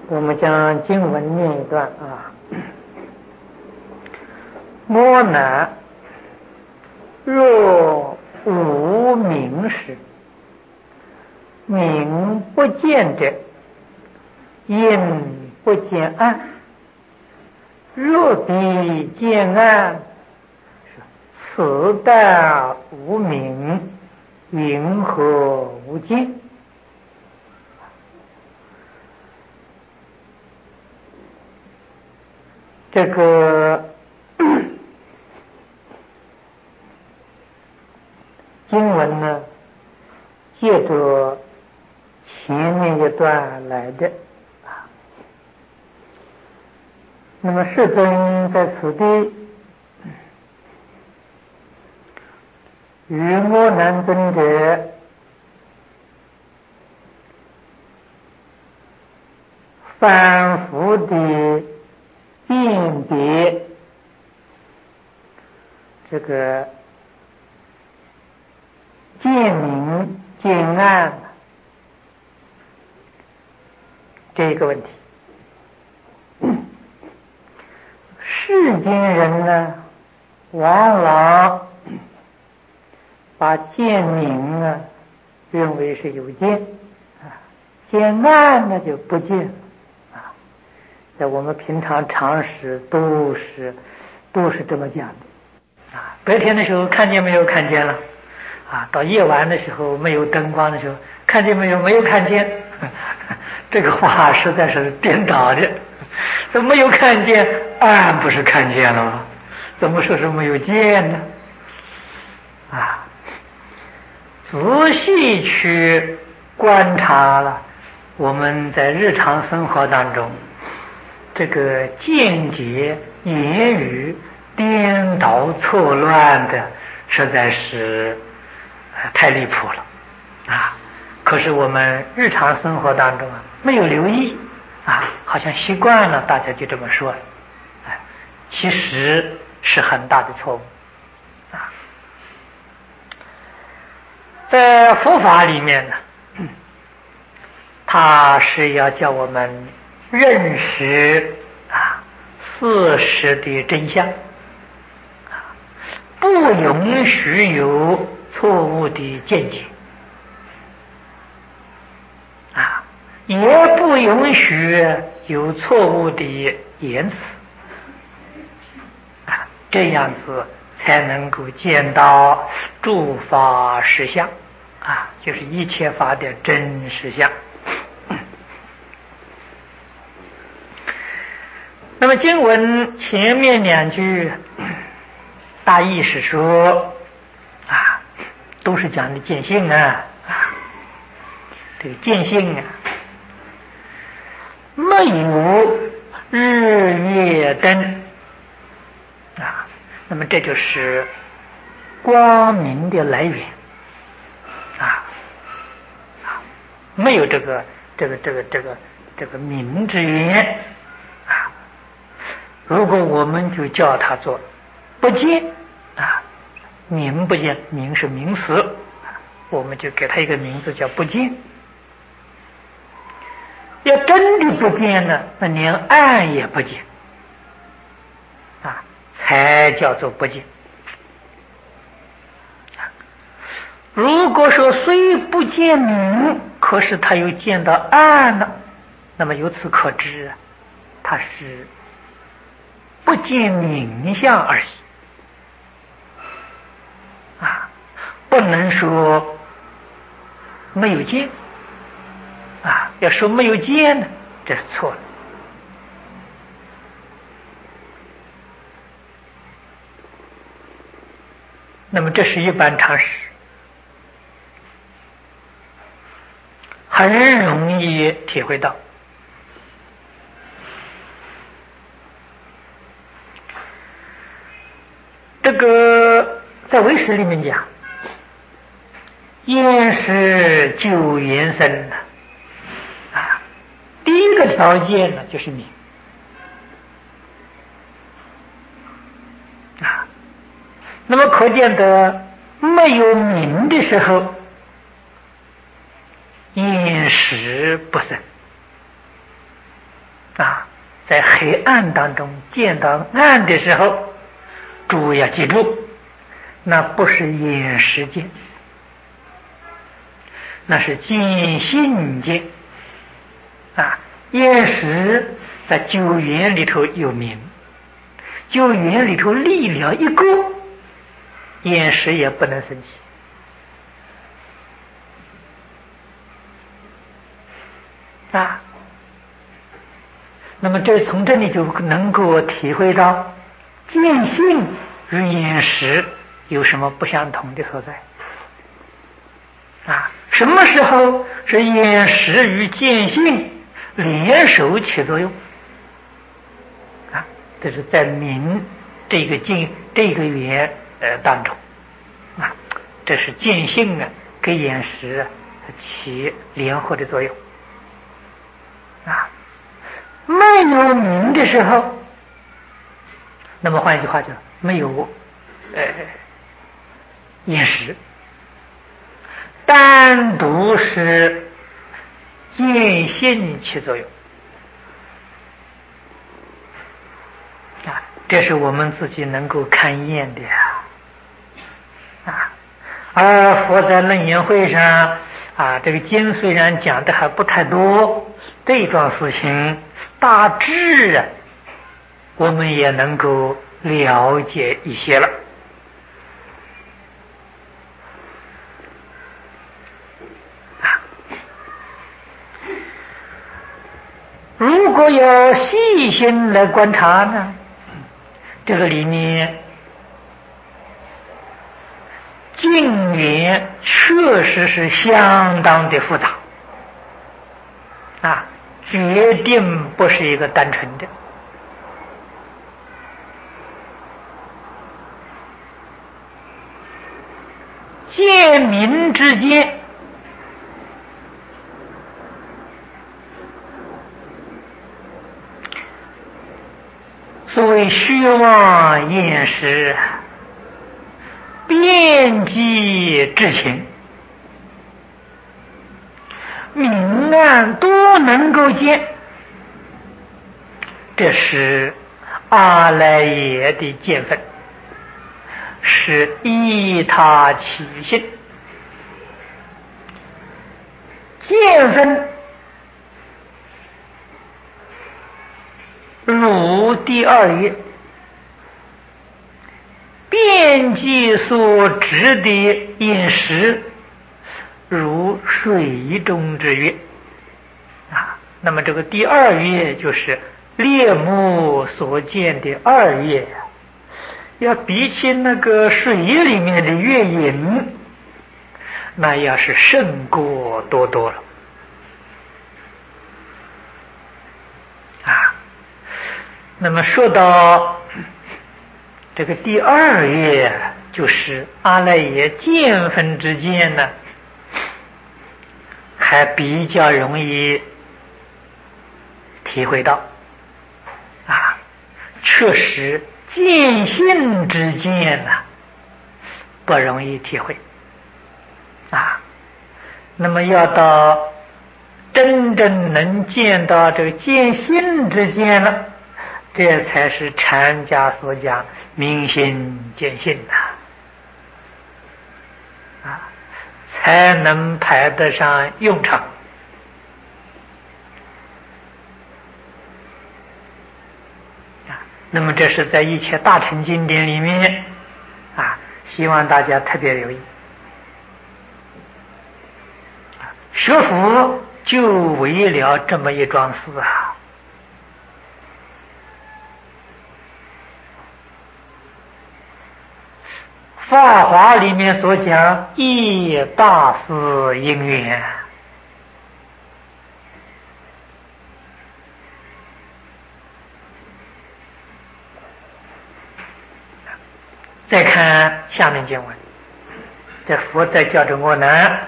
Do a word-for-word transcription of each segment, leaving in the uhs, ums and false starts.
我们将经文念一段啊。摸难若无明时，明不见者，因不见暗。若彼见暗，此但无明，云何无见？这个经文呢，借着前面一段来的啊。那么世尊在此地与阿难尊者反复的辨别这个见明见暗这个问题。世间人呢，往往把见明啊认为是有见啊，见暗呢就不见啊。在我们平常常识都是都是这么讲的啊。白天的时候看见没有看见了啊，到夜晚的时候没有灯光的时候看见没有没有看见，这个话实在是颠倒的。怎么没有看见？暗不是看见了吗？怎么说是没有见呢？啊，仔细去观察了我们在日常生活当中这个见解言语颠倒错乱的，实在是太离谱了啊！可是我们日常生活当中啊没有留意啊，好像习惯了，大家就这么说了，哎，其实是很大的错误啊！在佛法里面呢，它是要叫我们认识啊事实的真相，不允许有错误的见解啊，也不允许有错误的言辞啊，这样子才能够见到诸法实相啊，就是一切法的真实相。那么经文前面两句大意是说啊，都是讲的见性啊，啊这个见性啊，没有日月灯啊，那么这就是光明的来源啊，啊没有这个这个这个这个这个明之源啊。如果我们就叫它做不见啊，明不见，明是名词，我们就给它一个名字叫不见。要真的不见呢，那连暗也不见啊，才叫做不见。如果说虽不见明，可是他又见到暗了，那么由此可知啊，他是不见明相而已啊，不能说没有见啊，要说没有见呢，这是错了。那么这是一般常识，很容易体会到。这个在唯识里面讲，厌识就缘生的啊，第一个条件呢就是明啊。那么可见得没有明的时候，厌识不生在黑暗当中见到暗的时候，诸位要记住，那不是眼识见，那是见性见啊。眼识在九缘里头有名，九缘里头力量一个，眼识也不能生起啊。那么这从这里就能够体会到见性与眼识有什么不相同的所在啊？什么时候是眼识与见性联手起作用啊？这是在明这个经这个缘呃当中啊，这是见性啊跟眼识啊起联合的作用啊。没有明的时候，那么换一句话叫没有呃眼识，单独是见性起作用啊，这是我们自己能够看验的啊。而佛在楞严会上啊，这个经虽然讲的还不太多，这一桩事情大致啊，我们也能够了解一些了啊。如果要细心来观察呢，这个里面境缘确实是相当的复杂啊，决定不是一个单纯的见明之间，所谓虚妄厌识，遍及至情，明暗都能够见，这是阿赖耶的见分，是依他起性。见分如第二页，遍及所指的饮食如水中之月啊。那么这个第二月就是猎目所见的二月，要比起那个水里面的月影，那要是胜过多多了啊。那么说到这个第二月，就是阿赖耶见分之间呢，还比较容易体会到啊，确实见性之间呢不容易体会啊。那么要到真正能见到这个见性之间了，这才是禅家所讲明心见性呐啊，才能派得上用场啊。那么这是在一切大乘经典里面啊，希望大家特别留意。学佛就为了这么一桩事啊。法华里面所讲一大事因缘，再看下面经文，这佛在教着我呢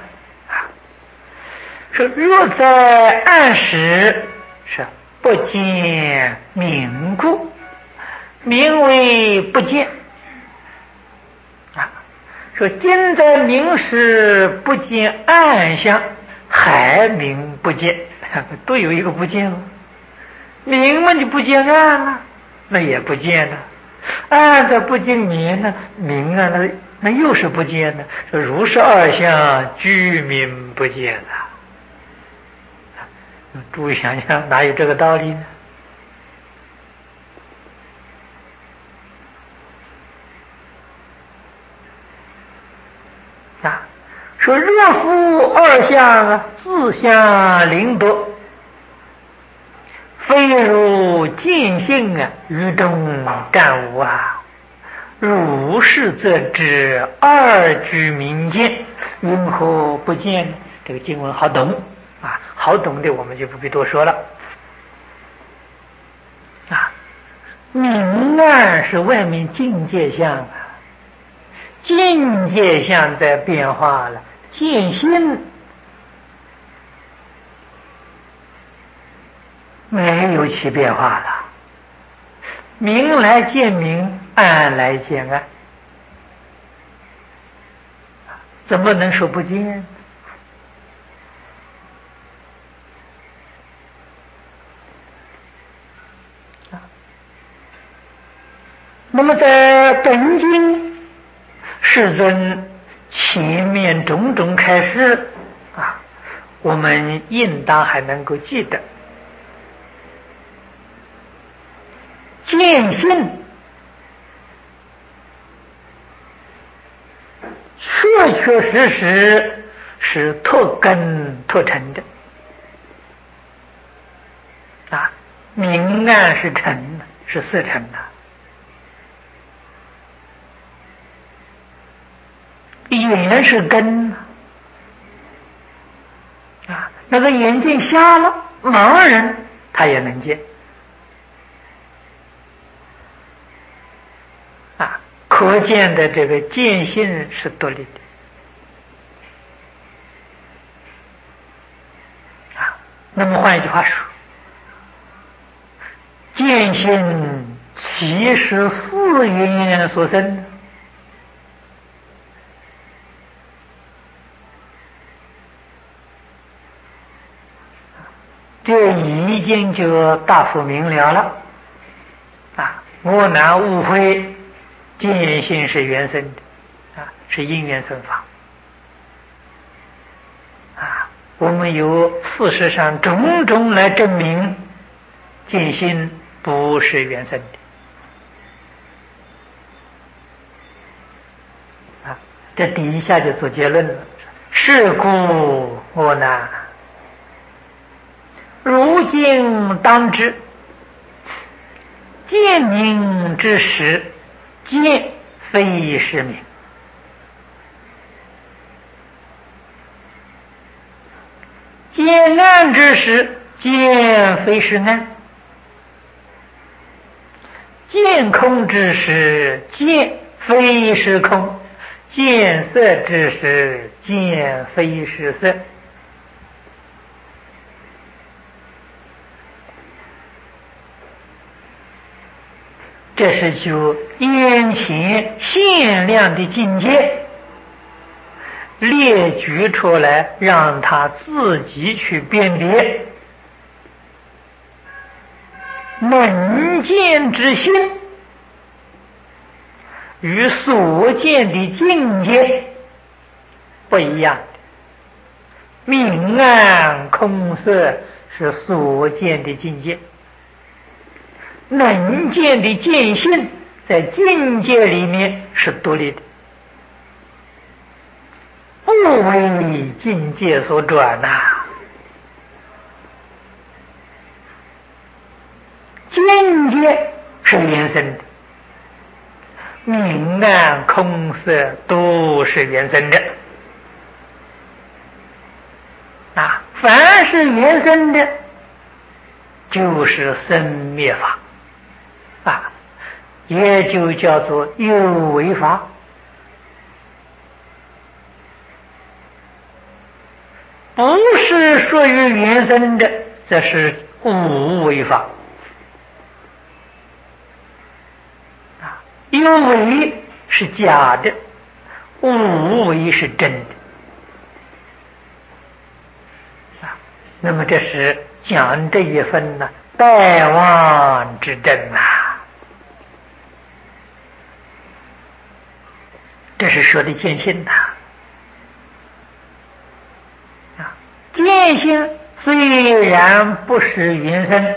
说，若在暗时是不见明故，名为不见啊。说今在明时不见暗相，还名不见，都有一个不见了明嘛就不见暗了，那也不见了。暗这不见明呢，明啊那那又是不见了。说如是二相，居明不见了。诸位想想，哪有这个道理呢？啊，说若夫二相啊，自相邻夺，非如见性啊，于中干无啊。如是则知二居明见，云何不见？这个经文好懂啊，好懂的我们就不必多说了。啊，明暗是外面境界相啊，境界相在变化了，见性没有起变化了。明来见明，暗来见暗，怎么能说不见？那么在本经世尊前面种种开示啊，我们应当还能够记得。见性确确实实是脱根脱尘的啊，明暗是尘，是色尘呐。眼是根啊，那个眼睛瞎了，盲人他也能见啊，可见的这个见性是独立的啊。那么换一句话说，见性其实四缘所生的。这已经就大幅明了了啊！我乃误会，见性是缘生的啊，是因缘生法啊。我们有事实上种种来证明，见性不是缘生的啊。这底下就做结论了：是故我乃。如今当知，见明之时，见非是明；见暗之时，见非是暗；见空之时，见非是空；见色之时，见非是色。这是就眼前限量的境界列举出来，让他自己去辨别。能见之心与所见的境界不一样，明暗空色是所见的境界，能见的见性在境界里面是独立的，不为境界所转呐、啊。境界是原生的，明暗空色都是原生的啊，凡是原生的就是生灭法啊，也就叫做有为法。不是属于原生的，这是无为法啊。有为是假的，无为是真的啊。那么这是讲这一分呢， 大王之政啊！这是说的见性呐。啊，见性虽然不是云深，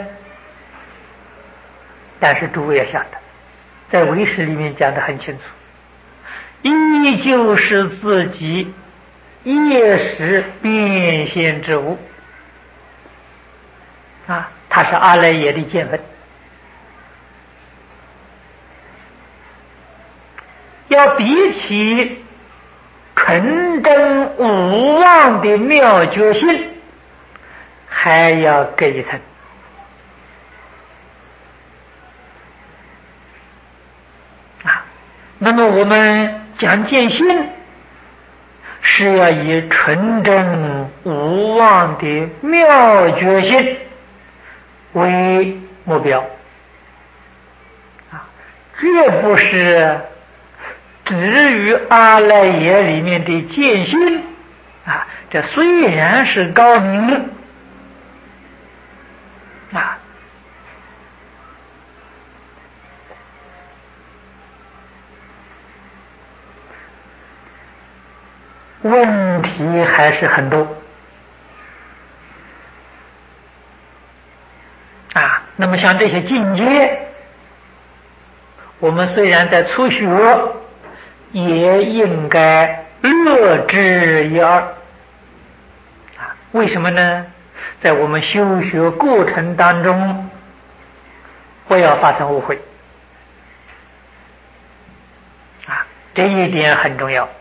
但是诸位要晓得，在唯识里面讲得很清楚，依旧是自己业识变现之物啊，它是阿赖耶的见分。要比起纯真无妄的妙觉性，还要隔一层。啊，那么我们讲见性，是要以纯真无妄的妙觉性为目标。啊，这不是至于阿赖耶里面的见性啊，这虽然是高明啊，问题还是很多啊。那么像这些境界，我们虽然在初学，也应该略知一二啊。为什么呢？在我们修学过程当中，不要发生误会啊，这一点很重要。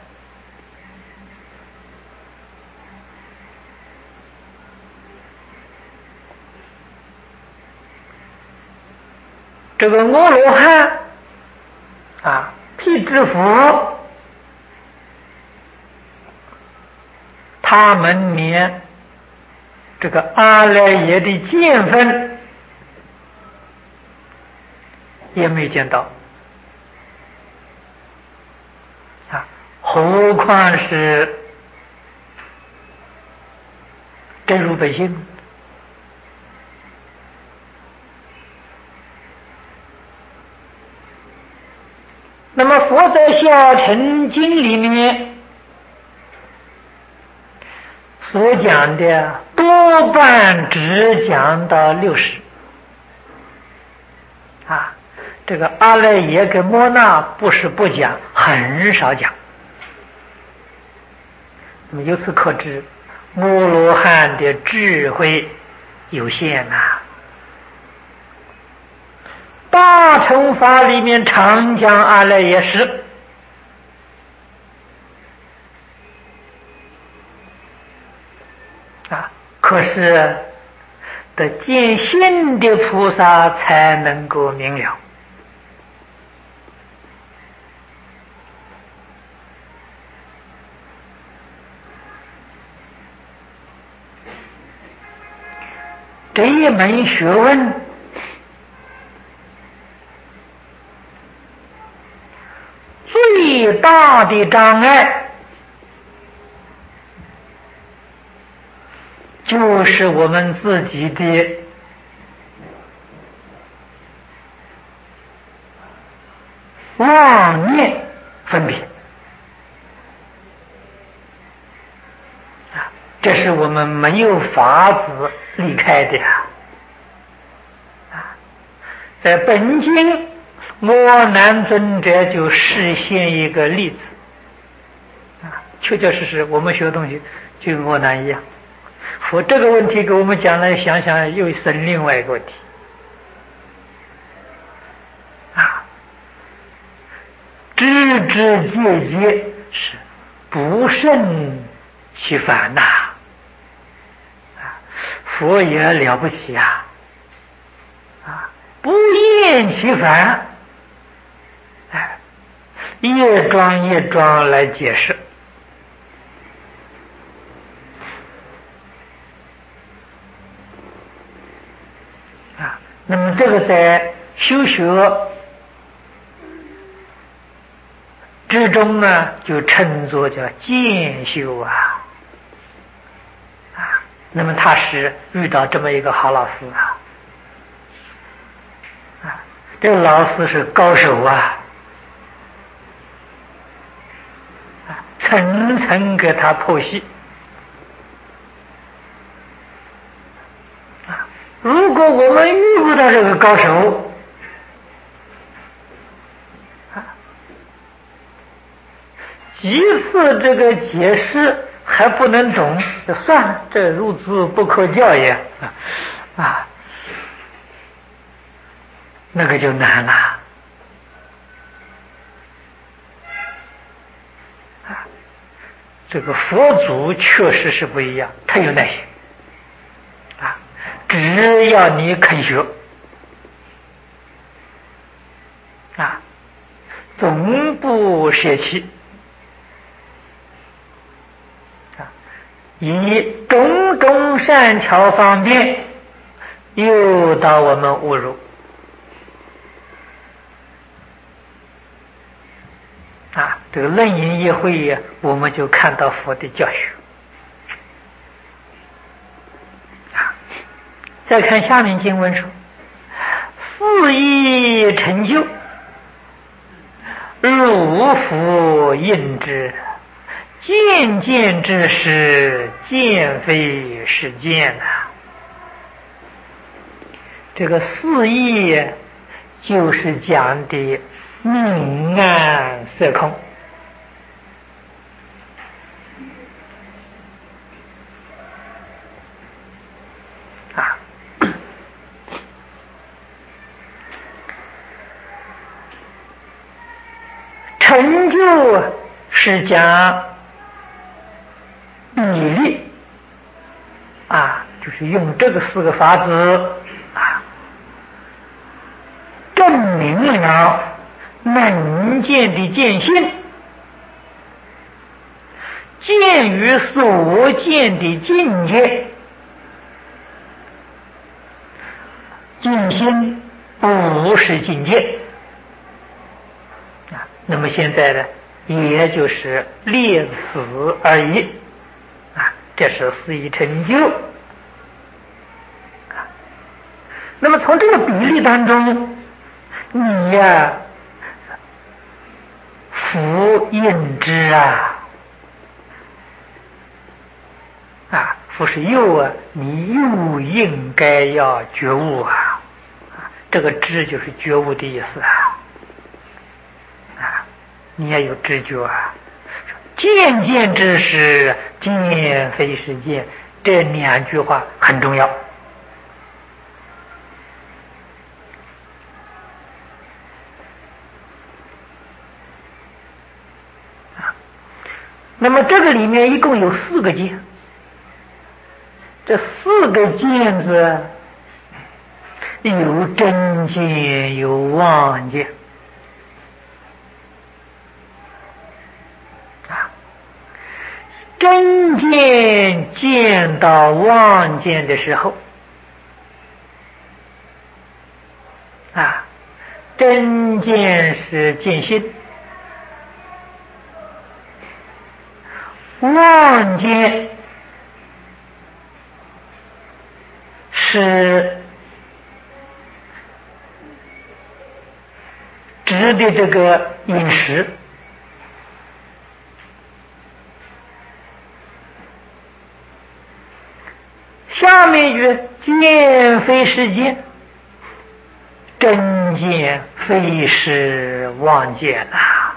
这个阿罗汉啊，辟支佛，他们连这个阿赖耶的见分也没见到啊，何况是真如本性。那么佛在《小乘经》里面所讲的多半只讲到六十啊，这个阿赖耶跟摩那不是不讲，很少讲。那么由此可知，阿罗汉的智慧有限呐、啊。大乘法里面常讲阿赖耶识啊，可是得见性的菩萨才能够明了。这一门学问最大的障碍，就是我们自己的妄念分别啊，这是我们没有法子离开的啊。在本经，阿难尊者就示现一个例子啊，确确实实我们学东西就跟阿难一样。佛这个问题给我们讲来，想想又生另外一个问题啊，知知界界是不胜其烦呐、啊，啊，佛也了不起啊，啊，不厌其烦，哎，一桩一桩来解释。啊，那么这个在修学之中呢，就称作叫渐修啊，啊，那么他是遇到这么一个好老师啊， 这老师是高手啊，层层给他剖析。如果我们遇不到这个高手，几次这个解释还不能懂，就算了，这孺子不可教也啊，那个就难了啊。这个佛祖确实是不一样，他有耐心啊，只要你肯学啊，总不舍弃。以种种善巧方便诱导我们误入啊！这个楞严一会呀，我们就看到佛的教学啊。再看下面经文说：“四义成就，如佛应之。见见之时，见非是见呐、啊。”这个四义就是讲的明暗色空啊。成就是讲比例啊，就是用这个四个法子啊，证明了能见的见性，见于所见的境界，见性不是境界啊。那么现在呢，也就是列此而已啊，这是四义成就啊。那么从这个比例当中，你呀福应之啊啊，福是诱啊，你又应该要觉悟啊，这个知就是觉悟的意思啊啊，你要有知觉啊。见见之时，见非是见，这两句话很重要啊。那么这个里面一共有四个见，这四个见字有真见，有妄见啊。真见见到妄见的时候啊，真见是见心，妄见是指的这个饮食。下面一句见非是见，真见非是妄见啊。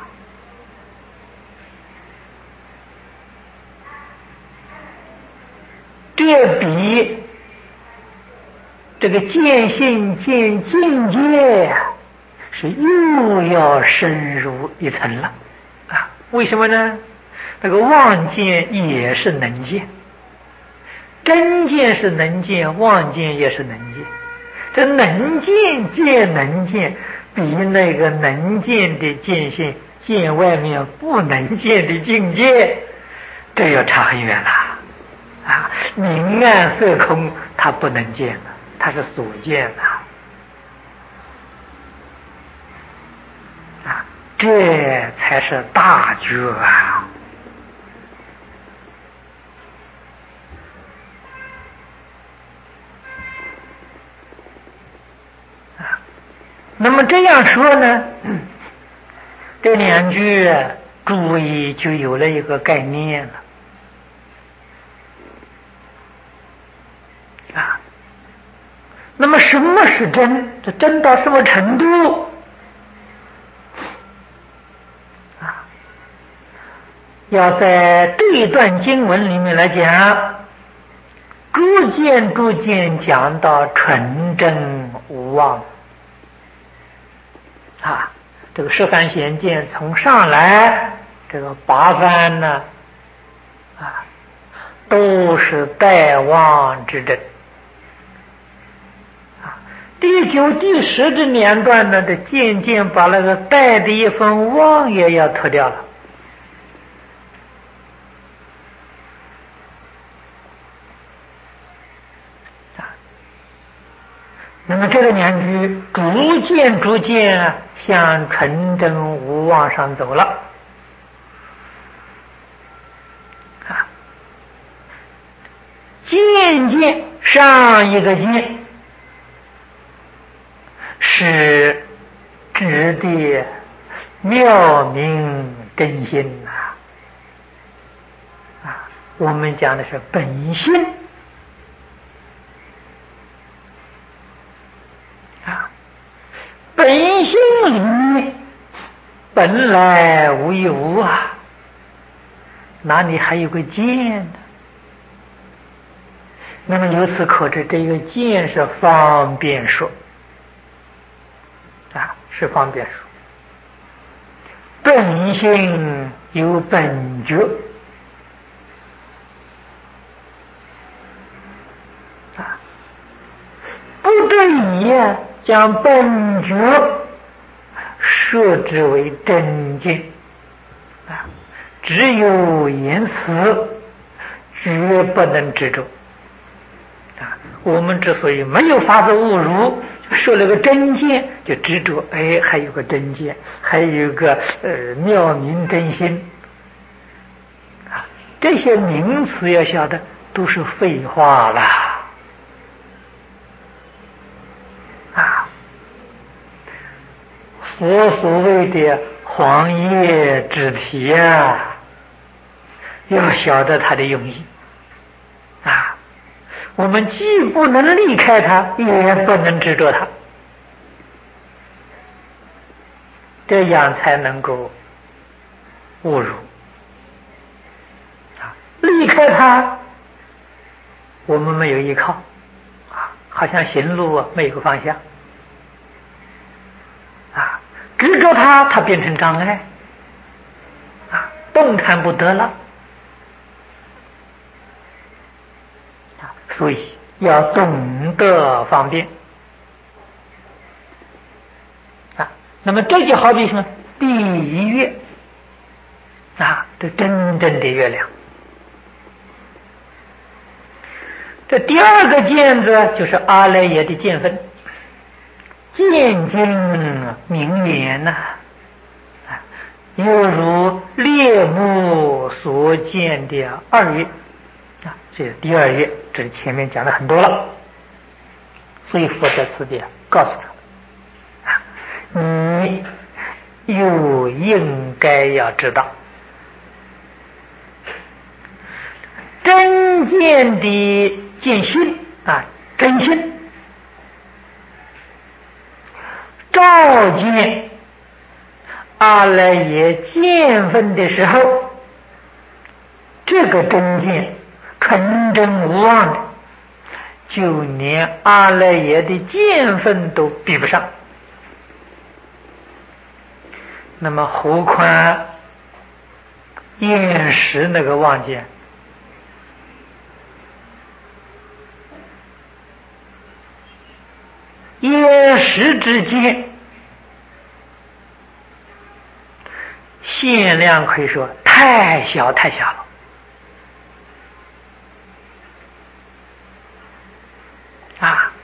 这比这个见性见境界呀、啊，是又要深入一层了啊！为什么呢？那个妄见也是能见，真见是能见，妄见也是能见。这能见见能见，比那个能见的见性见外面不能见的境界，这要差很远了啊！明暗色空，它不能见了，它是所见的啊！这才是大觉啊！ 那么这样说呢，这两句注意就有了一个概念了啊。那么什么是真？这真到什么程度啊？要在这一段经文里面来讲，逐渐逐渐讲到纯真无妄啊。这个十番显见从上来，这个八番呢啊，都是带妄之真啊。第九、第十这两段呢，这渐渐把那个带的一份妄也要脱掉了啊。那么这个两句逐渐逐渐啊，向纯真无妄上走了啊。渐渐上一个渐是指的妙明真心呐啊，我们讲的是本心啊。本心里面本来无一物啊，哪里还有个见呢？那么由此可知，这个见是方便说啊，是方便说。本性有本觉啊，不得已啊，将本觉设之为真见啊，只有言辞，绝不能执着啊。我们之所以没有法子误入，说了个真见就执着，哎，还有个真见，还有个呃妙明真心啊，这些名词要晓得都是废话啦啊。佛所谓的黄叶之体啊，要晓得它的用意啊。我们既不能离开它，也不能执着它，这样才能够误入啊。离开它，我们没有依靠啊，好像行路啊没有个方向啊。执着它，它变成障碍啊，动弹不得了啊。所以要懂得方便啊。那么这就好比什么？第一月啊，这真正的月亮。这第二个见字就是阿赖耶的见分，见经明言呐、啊，犹如猎目所见的二月啊，这是第二月，这前面讲的很多了，所以佛在此地告诉他啊，你又应该要知道，真见的见心啊，真心照见阿赖耶见分的时候，这个真见纯真无妄的，就连阿赖耶的见分都比不上，那么何况厌识那个妄见？厌识之间限量可以说太小太小了啊！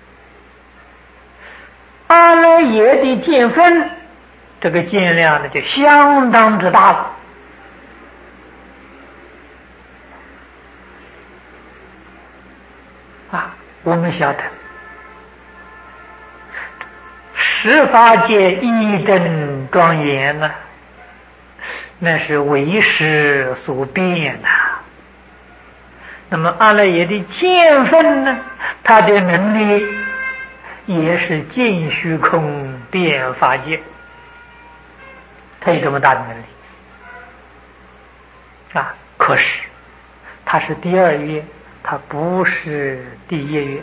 阿赖耶的见分，这个见量呢就相当之大了啊！我们晓得， 十法界一真庄严呐、啊，那是为识所变呐、啊。那么阿赖耶的见分呢，他的能力也是尽虚空变法界，他有这么大的能力啊。可是他是第二业，他不是第一业。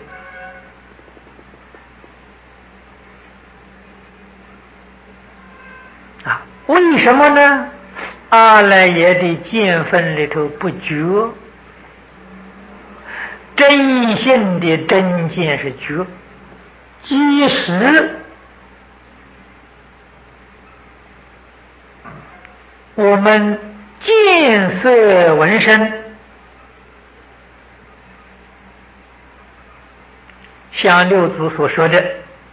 啊，为什么呢？阿赖耶的见分里头不觉，真性的真见是觉，即使我们见色闻声，像六祖所说的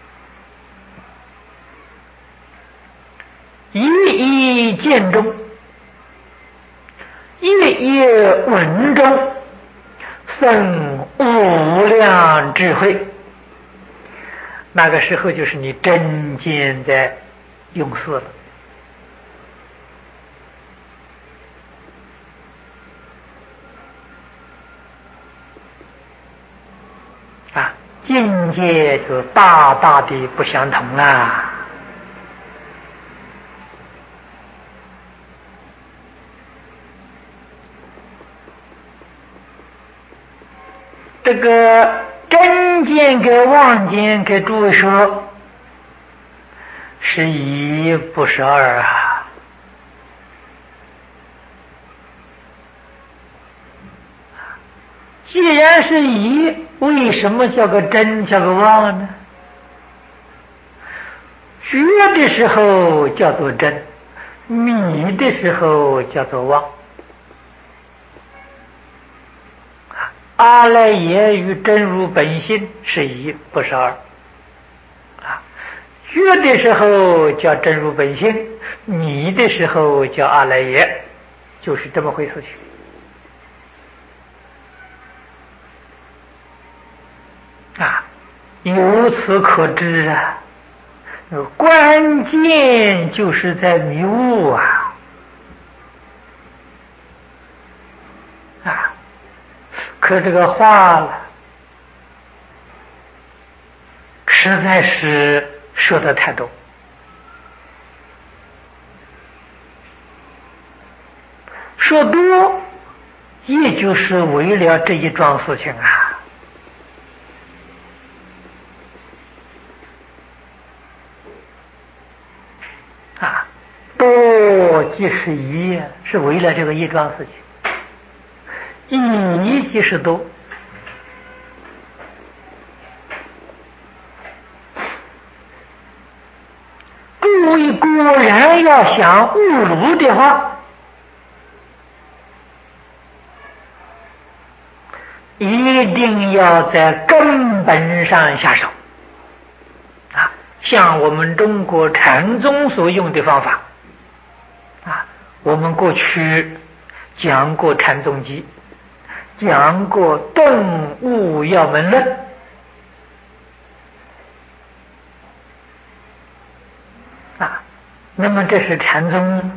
一一见中，夜夜闻中，生无量智慧。那个时候就是你真见在用事了啊，境界就大大的不相同啦。这个真见跟妄见给诸位说是一不是二啊。既然是一，为什么叫个真叫个妄呢？觉的时候叫做真，迷的时候叫做妄。阿赖耶与真如本性是一不是二啊，觉的时候叫真如本性，迷的时候叫阿赖耶，就是这么回事情啊。由此可知啊，关键就是在迷悟啊啊。可这个话了，实在是说的太多。说多，也就是为了这一桩事情啊。啊，多即是一，是为了这个一桩事情。一即是多，诸位果然要想悟入的话，一定要在根本上下手啊！像我们中国禅宗所用的方法啊，我们过去讲过禅宗集，讲过顿悟要门论啊，那么这是禅宗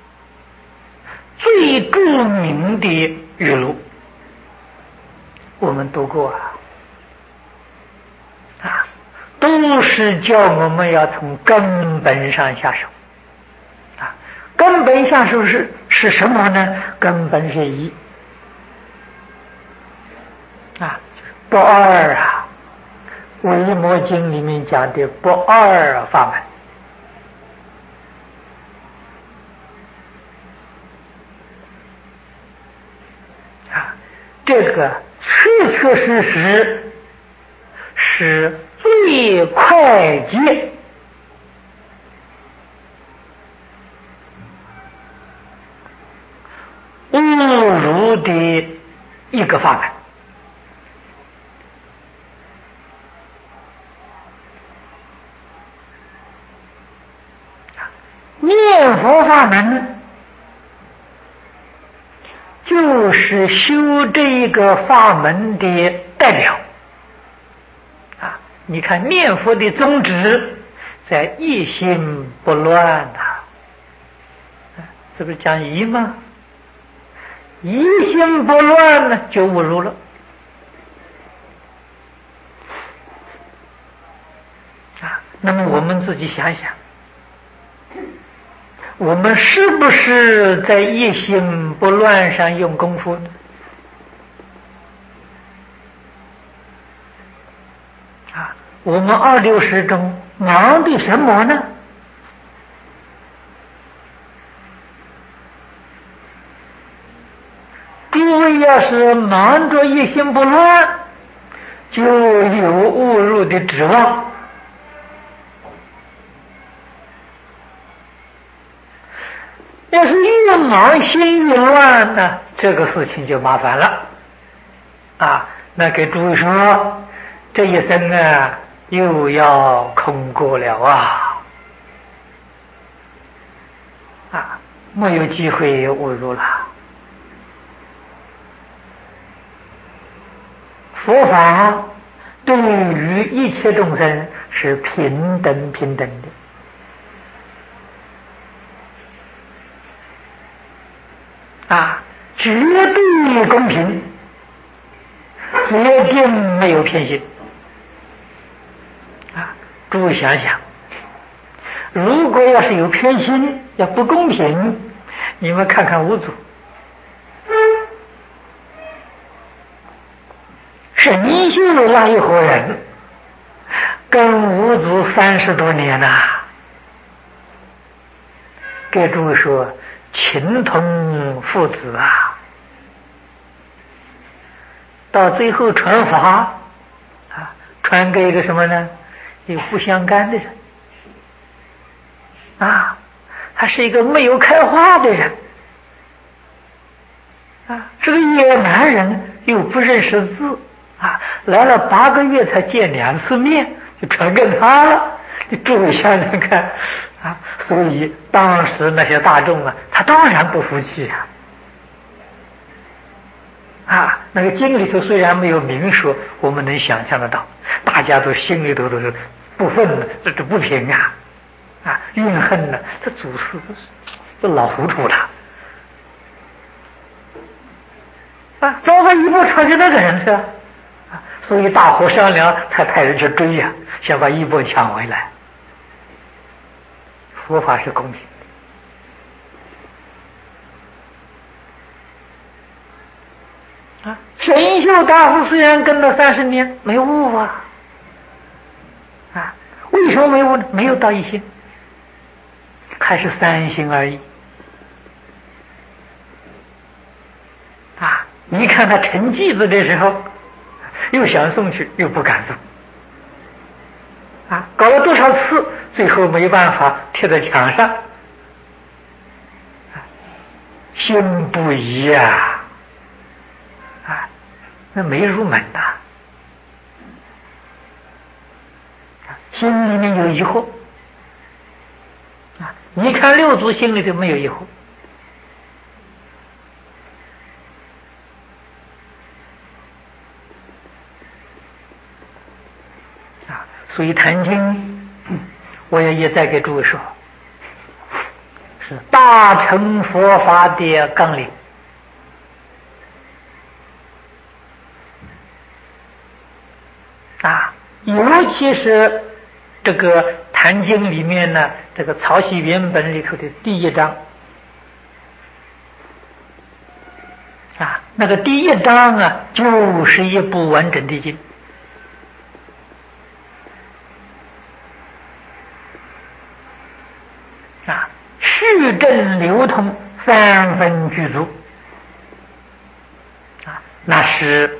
最著名的语录，我们读过啊，啊，都是叫我们要从根本上下手啊。根本下手是是什么呢？根本是一啊，就是不二啊，《维摩经》里面讲的不二法门啊，这个确确实实是最快捷悟入的一个法门。念佛法门就是修这个法门的代表啊！你看念佛的宗旨在一心不乱呐、啊，这不是讲一吗？一心不乱呢，就无如了。啊，那么我们自己想想，我们是不是在一心不乱上用功夫呢？啊，我们二六时中忙的什么呢？诸位要是忙着一心不乱，就有误入的指望。要是越忙心越乱呢，这个事情就麻烦了啊！那给诸位说，这一生啊又要空过了啊！啊，没有机会误入了。佛法对于一切众生是平等平等的啊，绝对公平，绝对没有偏心啊！诸位想想，如果要是有偏心，要不公平，你们看看五祖。神秀那一伙人跟五祖三十多年呐、啊，给诸位说情同父子啊，到最后传法啊，传给一个什么呢？一个不相干的人啊，他是一个没有开化的人啊，这个野蛮人又不认识字。啊，来了八个月才见两次面，就传给他了。你诸位想想看啊！所以当时那些大众啊，他当然不服气啊！啊，那个经里头虽然没有明说，我们能想象得到，大家都心里头都是不忿的，这这不平啊！啊，怨恨呢，这祖师这是这老糊涂了啊！早把一步传给那个人去。所以大伙商量，才派人去追呀、啊，想把衣钵抢回来。佛法是公平的啊！神秀大师虽然跟了三十年，没悟啊啊！为什么没悟呢？没有到一心，还是三心而已啊！你看他成绩子的时候。又想送去，又不敢送，啊，搞了多少次，最后没办法贴在墙上，啊、心不移呀、啊，啊，那没入门呐、啊，心里面有疑惑，啊，你看六祖心里头没有疑惑。所以《坛经》，我也也再给诸位说，是大乘佛法的纲领啊，尤其是这个《坛经》里面呢，这个曹溪原本里头的第一章啊，那个第一章啊，就是一部完整的经。啊，序正流通，三分具足啊，那是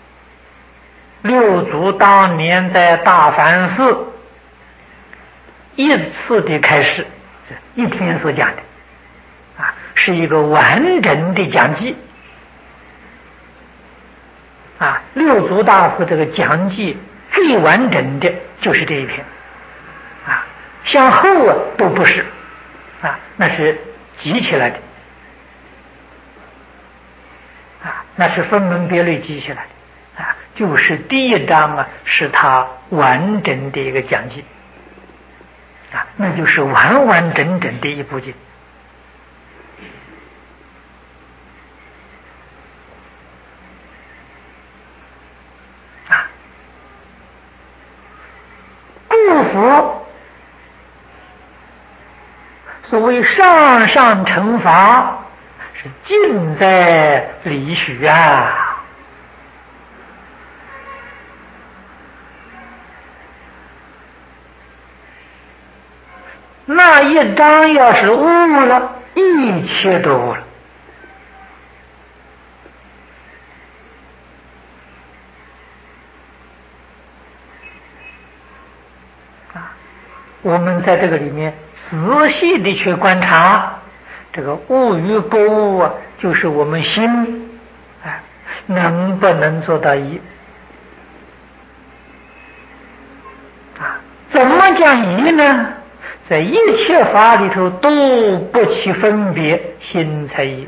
六祖当年在大梵寺一次的开示，一天所讲的啊，是一个完整的讲记啊。六祖大师这个讲记最完整的就是这一篇啊，向后啊都不是。啊，那是集起来的，啊，那是分门别类集起来的，啊，就是第一章啊，是他完整的一个讲记， 啊，那就是完完整整的一部经。啊，故佛所谓上上乘法，是尽在理许啊。那一章要是悟了，一切都悟了。啊，我们在这个里面仔细的去观察，这个悟与不悟啊，就是我们心啊能不能做到一啊？怎么讲一呢？在一切法里头都不起分别，心才一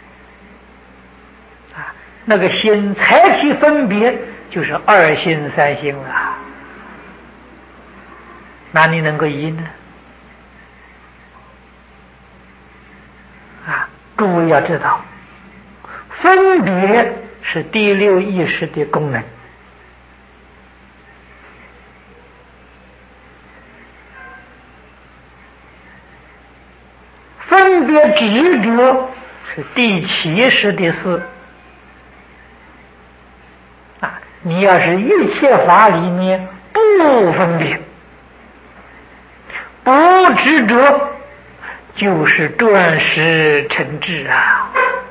啊。那个心才起分别，就是二心三心了。哪里能够一呢？啊，各位要知道，分别是第六意识的功能。分别执着是第七识的事啊！你要是一切法里面不分别、不执着，就是断识成智啊！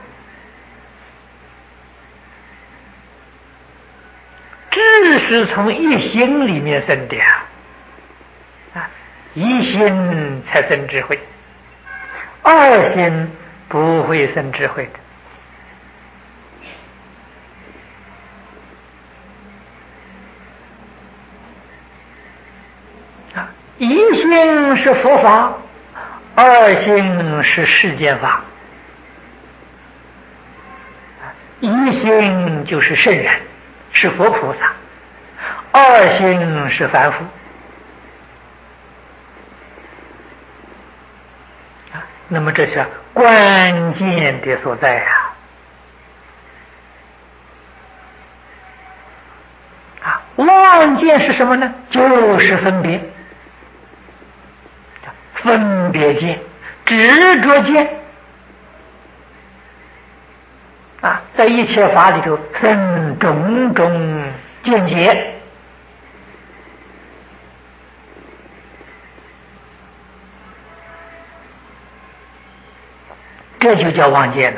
智是从一心里面生的啊，一心才生智慧。二心不会生智慧的啊！一心是佛法，二心是世间法。一心就是圣人，是佛菩萨；二心是凡夫。那么这是关键的所在呀！啊，妄见是什么呢？就是分别，分别见、执着见啊，在一切法里头生种种见解。这就叫妄见呐！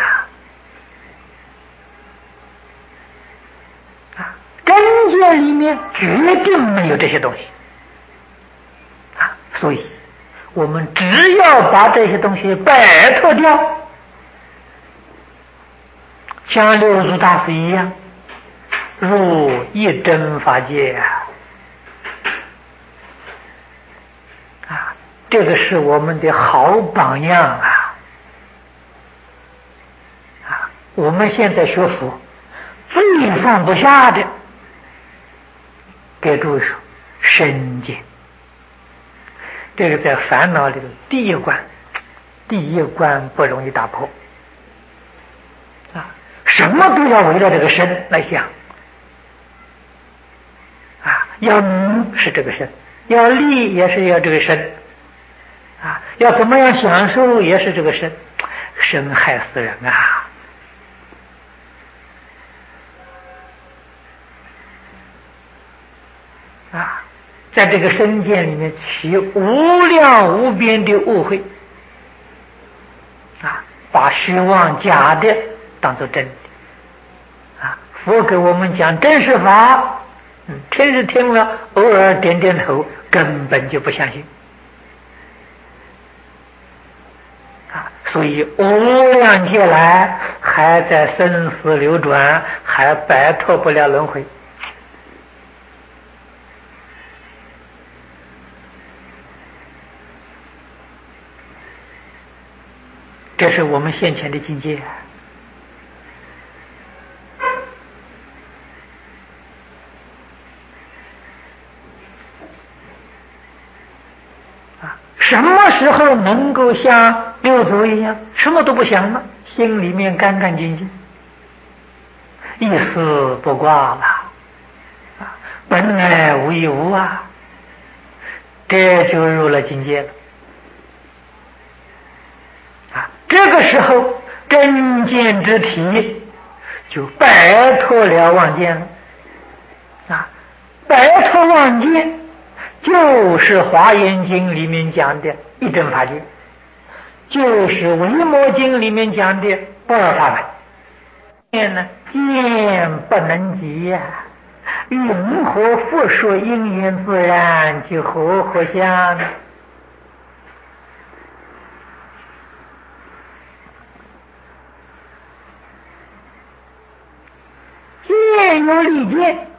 啊，真见里面决定没有这些东西啊，所以我们只要把这些东西摆脱掉，像六祖大师一样，入一真法界啊！啊，这个是我们的好榜样啊！我们现在学佛最放不下的，给诸位说身见。这个在烦恼里头第一关，第一关不容易打破啊！什么都要围绕这个身来想啊，要名是这个身，要利也是要这个身啊，要怎么样享受也是这个身，身害死人啊！啊，在这个身见里面起无量无边的误会啊，把虚妄假的当作真的啊。佛给我们讲真实法，嗯，听是听了，偶尔点点头，根本就不相信啊。所以无量劫来还在生死流转，还摆脱不了轮回。这是我们现前的境界啊！ 什么时候能够像六祖一样，什么都不想了，心里面干干净净，一丝不挂了，本来无一物啊，这就入了境界了。啊，这个时候真见之体就摆脱了妄见了。啊，摆脱妄见就是《华严经》里面讲的一真法界，就是《维摩经》里面讲的不二法门。见呢，见不能及呀、啊，云何复说因缘自然就和合相？见有利见，